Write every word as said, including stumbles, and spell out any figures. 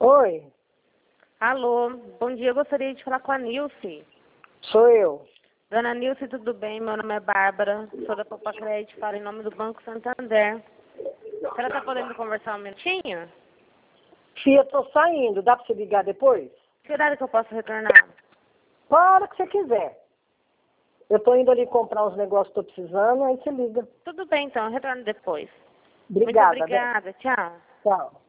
Oi, Alô, bom dia, eu gostaria de falar com a Nilce. sou eu. Dona Nilce, tudo bem? Meu nome é Bárbara, sou da Popa Crédito, falo em nome do Banco Santander. A senhora está podendo conversar um minutinho? Fia, tô saindo, dá pra você ligar depois? Que horário que eu posso retornar? Para que você quiser. Eu tô indo ali comprar uns negócios que tô precisando, aí você liga. Tudo bem, então, eu retorno depois. Obrigada. Muito obrigada, tchau. Tchau.